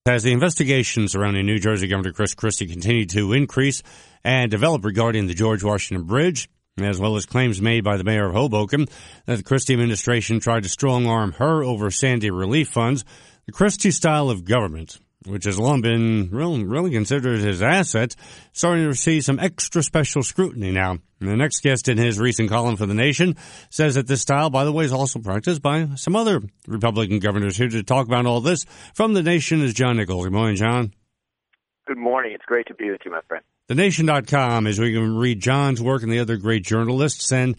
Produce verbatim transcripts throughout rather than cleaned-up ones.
As the investigations surrounding New Jersey Governor Chris Christie continue to increase and develop regarding the George Washington Bridge, as well as claims made by the mayor of Hoboken that the Christie administration tried to strong-arm her over Sandy relief funds, the Christie style of government, which has long been really, really considered his asset, starting to receive some extra special scrutiny now. And the next guest in his recent column for The Nation says that this style, by the way, is also practiced by some other Republican governors. Here to talk about all this from The Nation is John Nichols. Good morning, John. Good morning. It's great to be with you, my friend. The Nation dot com is where you can read John's work and the other great journalists. And,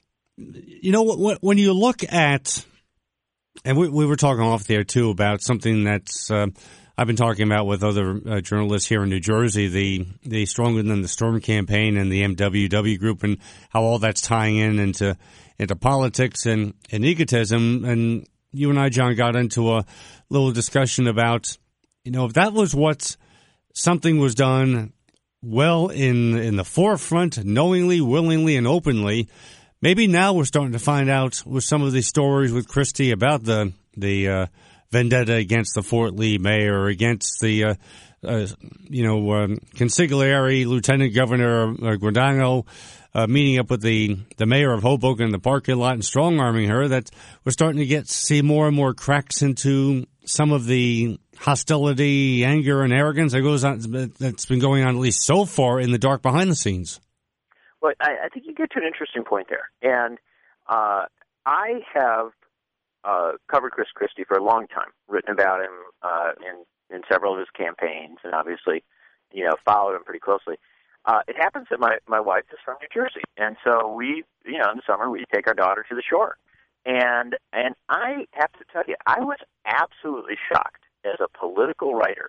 you know, when you look at, and we, we were talking off there, too, about something that's uh, I've been talking about with other uh, journalists here in New Jersey, the, the Stronger Than the Storm campaign and the M W W group and how all that's tying in into into politics and, and egotism. And you and I, John, got into a little discussion about, you know, if that was what something was done well in in the forefront, knowingly, willingly, and openly, maybe now we're starting to find out with some of these stories with Christie about the the uh, vendetta against the Fort Lee mayor, against the uh, uh, you know um, consigliere Lieutenant Governor uh, Guadagno uh, meeting up with the the mayor of Hoboken in the parking lot and strong arming her. That we're starting to get see more and more cracks into some of the hostility, anger, and arrogance that goes on, that's been going on at least so far in the dark behind the scenes. Well, I, I think you get to an interesting point there. And uh, I have uh, covered Chris Christie for a long time, written about him uh, in, in several of his campaigns, and obviously, you know, followed him pretty closely. Uh, it happens that my, my wife is from New Jersey, and so we, you know, in the summer, we take our daughter to the shore. And and I have to tell you, I was absolutely shocked as a political writer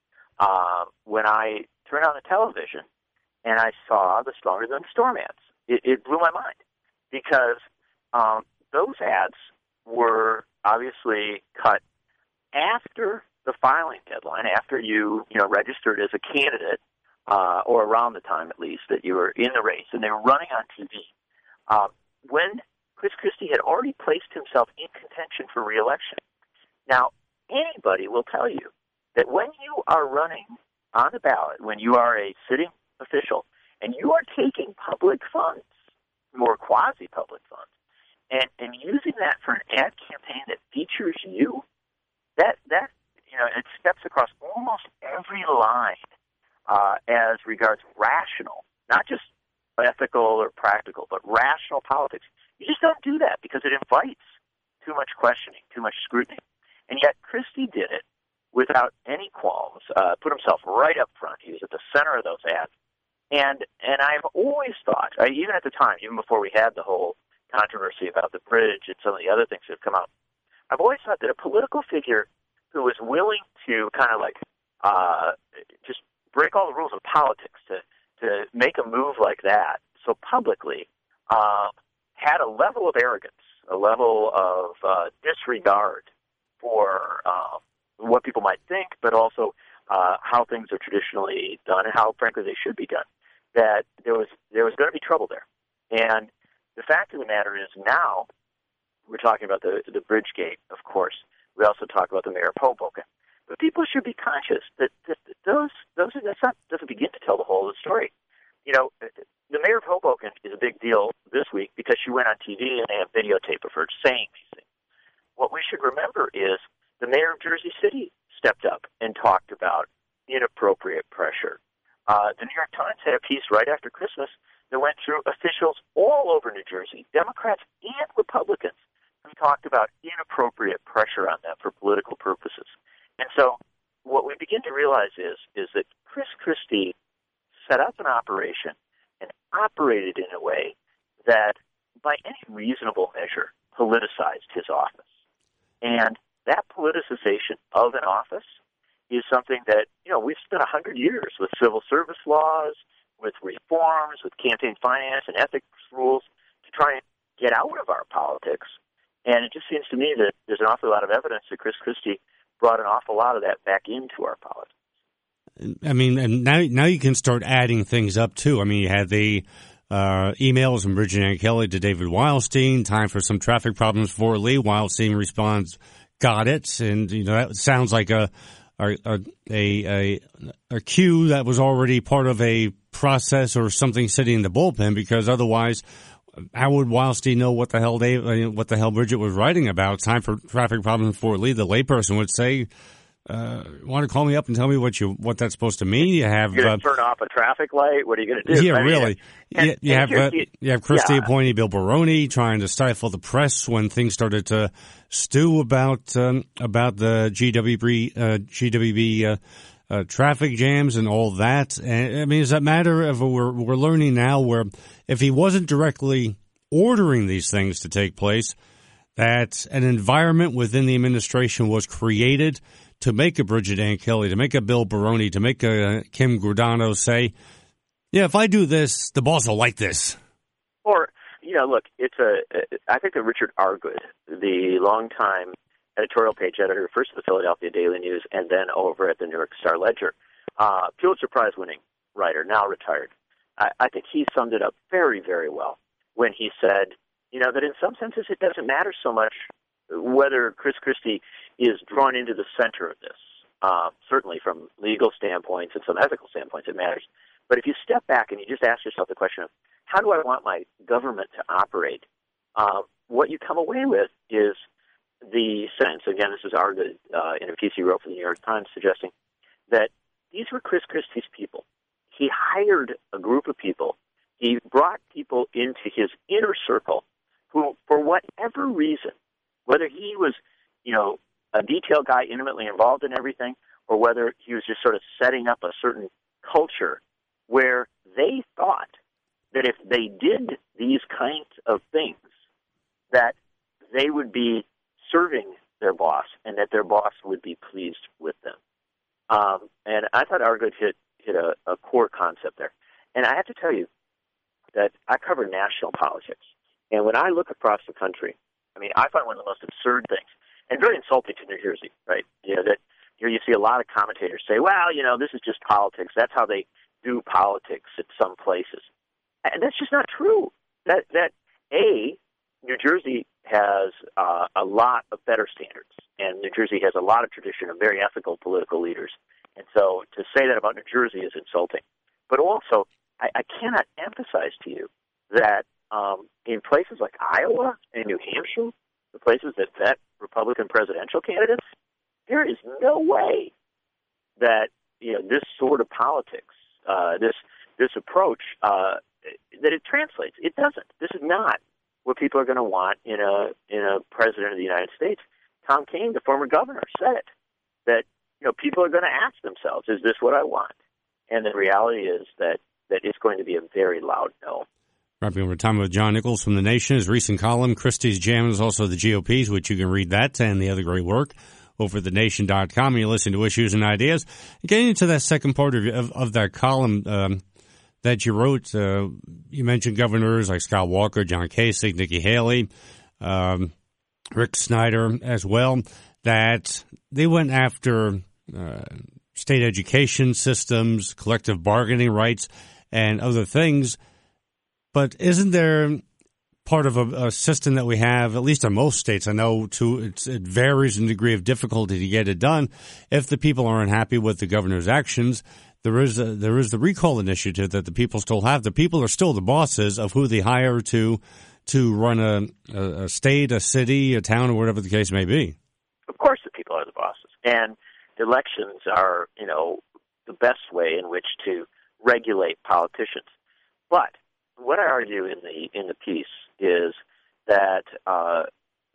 uh, when I turned on the television and I saw the Stronger Than Storm ads. It, it blew my mind because um, those ads were obviously cut after the filing deadline, after you you know registered as a candidate, uh, or around the time at least that you were in the race, and they were running on T V. Uh, when Chris Christie had already placed himself in contention for re-election. Now, anybody will tell you that when you are running on the ballot, when you are a sitting official, and you are taking public funds, or quasi-public funds, and, and using that for an ad campaign that features you, that, that you know, it steps across almost every line uh, as regards rational, not just ethical or practical, but rational politics. You just don't do that because it invites too much questioning, too much scrutiny. And yet Christie did it without any qualms, uh, put himself right up front. He was at the center of those ads. And and I've always thought, uh, even at the time, even before we had the whole controversy about the bridge and some of the other things that have come out, I've always thought that a political figure who was willing to kind of like uh, just break all the rules of politics to, to make a move like that so publicly uh, had a level of arrogance, a level of uh, disregard for uh, what people might think, but also uh, how things are traditionally done and how, frankly, they should be done, that there was there was going to be trouble there. And the fact of the matter is now we're talking about the, the Bridgegate, of course. We also talk about the mayor of Hoboken. But people should be conscious that, that those those that's not, doesn't begin to tell the whole of the story. You know, the mayor of Hoboken is a big deal this week because she went on T V and they have videotape of her saying these things. What we should remember is the mayor of Jersey City stepped up and talked about inappropriate pressure. Uh, the New York Times had a piece right after Christmas that went through officials all over New Jersey, Democrats and Republicans, who talked about inappropriate pressure on them for political purposes. And so what we begin to realize is is that Chris Christie set up an operation and operated in a way that, by any reasonable measure, politicized his office. And that politicization of an office is something that, you know, we've spent one hundred years with civil service laws, with reforms, with campaign finance and ethics rules to try and get out of our politics. And it just seems to me that there's an awful lot of evidence that Chris Christie brought an awful lot of that back into our politics. I mean, and now now you can start adding things up, too. I mean, you had the uh, emails from Bridget Ann Kelly to David Wildstein, time for some traffic problems for Lee. Wildstein responds, got it. And, you know, that sounds like a, a a, a, a, a cue that was already part of a process or something sitting in the bullpen, because otherwise, how would Wildstein know what the hell Dave, what the hell Bridget was writing about? Time for traffic problems in Fort Lee. The layperson would say, uh, want to call me up and tell me what you what that's supposed to mean? You have You're uh, going to turn off a traffic light? What are you going to do? Yeah, I mean, really. and, you, you and have uh, you, you have Christie yeah. appointee Bill Baroni trying to stifle the press when things started to stew about um, about the G W B uh, G W B uh, uh, traffic jams and all that. And, I mean, does that matter? If we're we're learning now where if he wasn't directly ordering these things to take place, that an environment within the administration was created to make a Bridget Ann Kelly, to make a Bill Baroni, to make a Kim Guadagno say, yeah, if I do this, the boss will like this. Or, you know, look, it's a, I think that Richard Argood, the longtime editorial page editor, first of the Philadelphia Daily News and then over at the New York Star Ledger, uh, Pulitzer Prize winning writer, now retired. I, I think he summed it up very, very well when he said, you know, that in some senses it doesn't matter so much whether Chris Christie is drawn into the center of this. Uh, certainly from legal standpoints and some ethical standpoints it matters. But if you step back and you just ask yourself the question of, how do I want my government to operate? Uh, what you come away with is the sense, again, this is Argood uh, in a piece he wrote for the New York Times, suggesting that these were Chris Christie's people. He hired a group of people. He brought people into his inner circle who, for whatever reason, whether he was, you know, a detail guy intimately involved in everything, or whether he was just sort of setting up a certain culture where they thought that if they did these kinds of things, that they would be serving their boss and that their boss would be pleased with them. Um, and I thought Argood hit, hit a, a core concept there. And I have to tell you that I cover national politics. And when I look across the country, I mean, I find one of the most absurd things, and very insulting to New Jersey, right? You know, that here you see a lot of commentators say, well, you know, this is just politics. That's how they do politics at some places. And that's just not true. That, that A, New Jersey has uh, a lot of better standards, and New Jersey has a lot of tradition of very ethical political leaders. And so to say that about New Jersey is insulting. But also, I, I cannot emphasize to you that um, in places like Iowa and New Hampshire, the places that vet Republican presidential candidates, there is no way that, you know, this sort of politics, uh, this this approach, uh, that it translates. It doesn't. This is not what people are going to want in a in a president of the United States. Tom Kean, the former governor, said it, that, you know, people are going to ask themselves, is this what I want? And the reality is that, that it's going to be a very loud no. Wrapping over time with John Nichols from The Nation, his recent column, Christie's Jam, is also the G O P's, which you can read that and the other great work over at the nation dot com. You listen to Issues and Ideas. Getting into that second part of, of, of that column um, that you wrote, uh, you mentioned governors like Scott Walker, John Kasich, Nikki Haley, um, Rick Snyder as well, that they went after uh, state education systems, collective bargaining rights, and other things. But isn't there part of a, a system that we have, at least in most states, I know to it's, it varies in degree of difficulty to get it done. If the people aren't happy with the governor's actions, there is a, there is the recall initiative that the people still have. The people are still the bosses of who they hire to to run a, a, a state, a city, a town, or whatever the case may be. Of course, the people are the bosses, and elections are, you know, the best way in which to regulate politicians. But what I argue in the in the piece is that uh,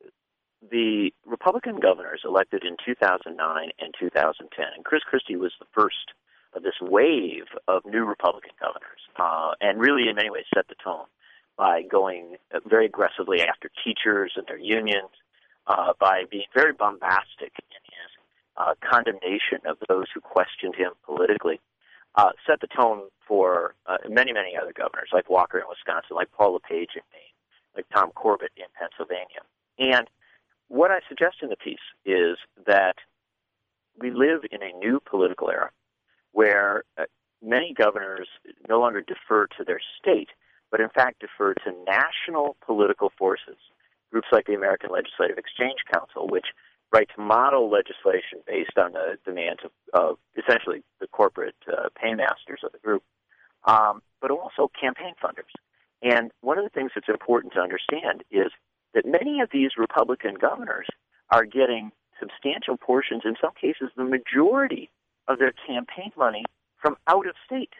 the Republican governors elected in two thousand nine and two thousand ten, and Chris Christie was the first of this wave of new Republican governors, uh, and really in many ways set the tone by going very aggressively after teachers and their unions, uh, by being very bombastic in his uh, condemnation of those who questioned him politically. Uh, set the tone for uh, many, many other governors, like Walker in Wisconsin, like Paul LePage in Maine, like Tom Corbett in Pennsylvania. And what I suggest in the piece is that we live in a new political era where uh, many governors no longer defer to their state, but in fact defer to national political forces, groups like the American Legislative Exchange Council, which right, to model legislation based on the demands of, of essentially the corporate uh, paymasters of the group, um, but also campaign funders. And one of the things that's important to understand is that many of these Republican governors are getting substantial portions, in some cases the majority of their campaign money, from out of state.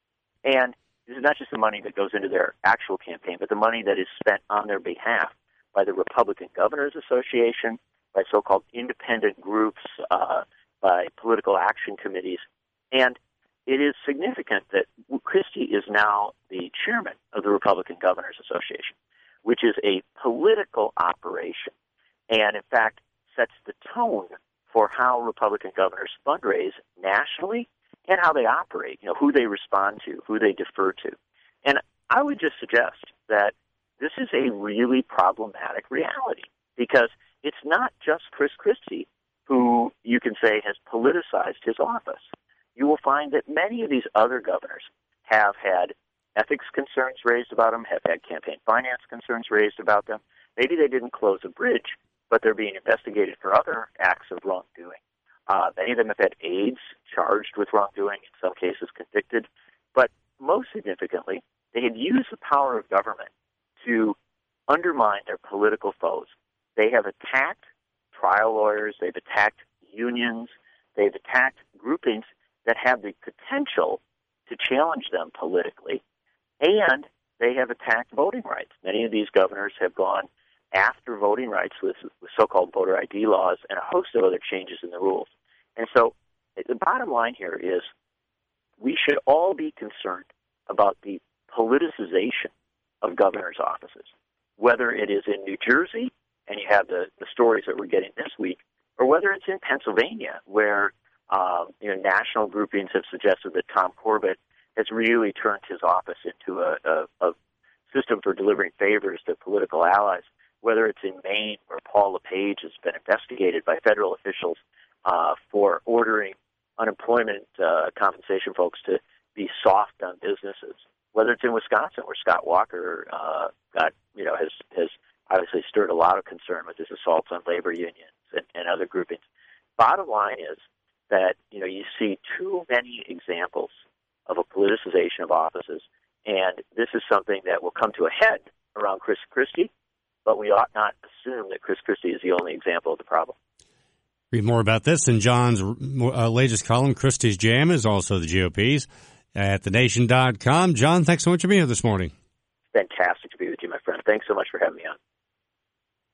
And this is not just the money that goes into their actual campaign, but the money that is spent on their behalf by the Republican Governors Association, by so-called independent groups, uh, by political action committees. And it is significant that Christie is now the chairman of the Republican Governors Association, which is a political operation, and in fact sets the tone for how Republican governors fundraise nationally and how they operate, you know, who they respond to, who they defer to. And I would just suggest that this is a really problematic reality, because it's not just Chris Christie who you can say has politicized his office. You will find that many of these other governors have had ethics concerns raised about them, have had campaign finance concerns raised about them. Maybe they didn't close a bridge, but they're being investigated for other acts of wrongdoing. Uh, many of them have had aides charged with wrongdoing, in some cases convicted. But most significantly, they had used the power of government to undermine their political foes. They have attacked trial lawyers, they've attacked unions, they've attacked groupings that have the potential to challenge them politically, and they have attacked voting rights. Many of these governors have gone after voting rights with, with so-called voter I D laws and a host of other changes in the rules. And so the bottom line here is we should all be concerned about the politicization of governors' offices, whether it is in New Jersey, and you have the, the stories that we're getting this week, or whether it's in Pennsylvania, where um, you know, national groupings have suggested that Tom Corbett has really turned his office into a, a, a system for delivering favors to political allies, whether it's in Maine, where Paul LePage has been investigated by federal officials uh, for ordering unemployment uh, compensation folks to be soft on businesses, whether it's in Wisconsin, where Scott Walker uh, got, you know, has, has obviously stirred a lot of concern with his assaults on labor unions and, and other groupings. Bottom line is that, you know, you see too many examples of a politicization of offices, and this is something that will come to a head around Chris Christie, but we ought not assume that Chris Christie is the only example of the problem. Read more about this in John's uh, latest column. Christie's Jam is also the G O P's at the nation dot com. John, thanks so much for being here this morning. Fantastic to be with you, my friend. Thanks so much for having me on.